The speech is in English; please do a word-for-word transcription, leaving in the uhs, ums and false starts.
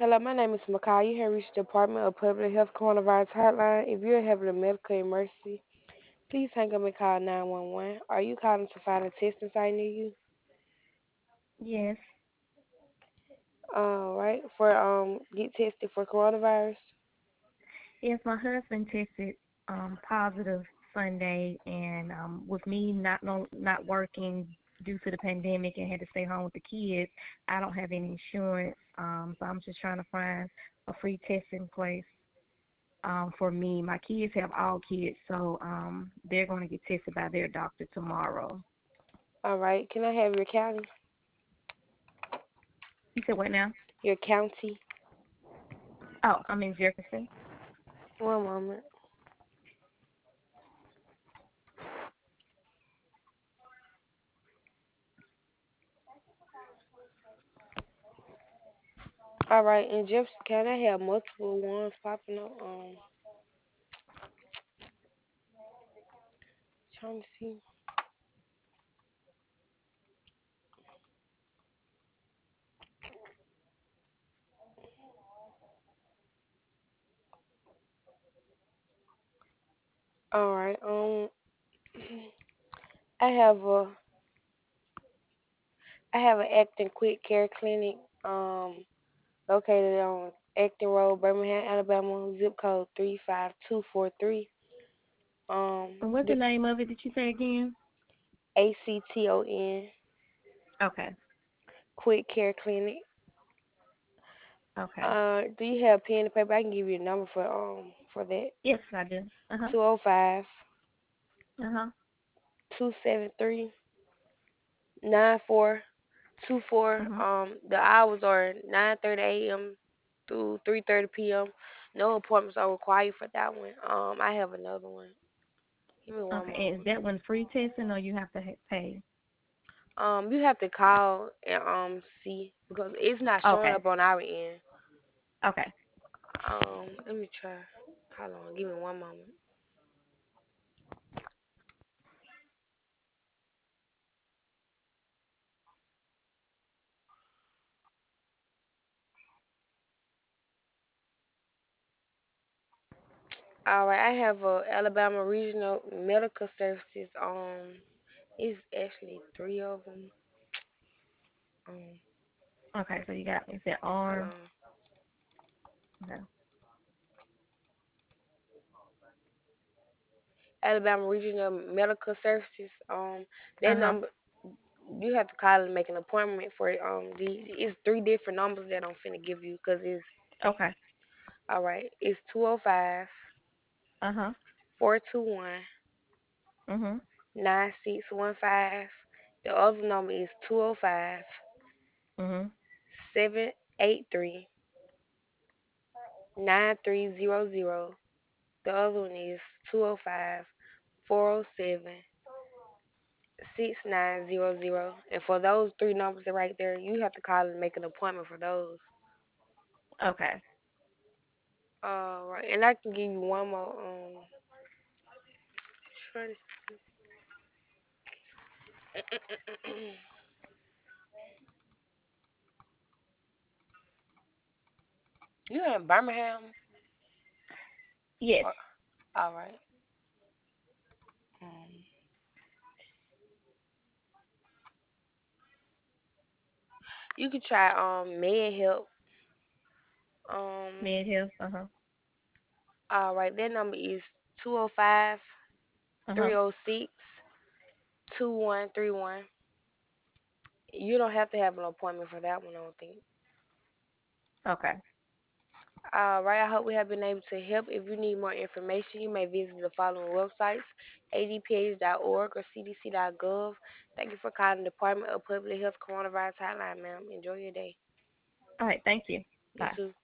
Hello, my name is Makai. You have reached the Department of Public Health Coronavirus Hotline. If you're having a medical emergency, please hang up and call nine one one. Are you calling to find a testing site near you? Yes. All right, for um, get tested for coronavirus. Yes, my husband tested um positive Sunday, and um with me not no not working due to the pandemic and had to stay home with the kids, I don't have any insurance. Um so I'm just trying to find a free testing place um for me. My kids have all kids, so um they're going to get tested by their doctor tomorrow. All right, can I have your county? You said what now? Your county? Oh, I'm in Jefferson. One moment. All right, in Jefferson County, I have multiple ones popping up. Um, trying to see. All right, um, I have a I have an Acton Quick Care Clinic. Um, located on Acton Road, Birmingham, Alabama, zip code three five two four three. Um, And what's the the name of it? Did you say again? A C T O N Okay. Quick Care Clinic. Okay. Uh, do you have pen and paper? I can give you a number for um for that. Yes, I do. Uh huh. Two zero five Uh huh. two seven three nine four two four. Mhm. Um, the hours are nine thirty a m through three thirty p m. No appointments are required for that one. Um, I have another one. Give me one Okay, and is moment. that one free testing or you have to ha- pay? Um, you have to call and um see because it's not showing Okay, up on our end. okay, Um, let me try. Hold on, give me one moment. All right, I have a Alabama Regional Medical Services. Um, it's actually three of them. Um, okay. So you got is that hold arm? on. Okay. Alabama Regional Medical Services. Um, that Uh huh. number you have to call and make an appointment for it. Um, the it's three different numbers that I'm finna give you because it's Okay. all right. It's two zero five Uh huh. four two one Mhm. nine six one five. The other number is two zero five Mhm. seven eight three nine three zero zero. The other one is two zero five four zero seven six nine zero zero. And for those three numbers right there, you have to call and make an appointment for those. Okay. All right, and I can give you one more. Um, try to see. You in Birmingham? Yes. Or, all right. Um, you could try um Med Help. Um, Med health. Uh huh. all right, that number is two zero five Uh three huh. zero six two one three one. You don't have to have an appointment for that one, I don't think. Okay. All right, I hope we have been able to help. If you need more information, you may visit the following websites: a d p h dot org or c d c dot gov. Thank you for calling the Department of Public Health Coronavirus Hotline, ma'am. Enjoy your day. All right. Thank you. You Bye. too.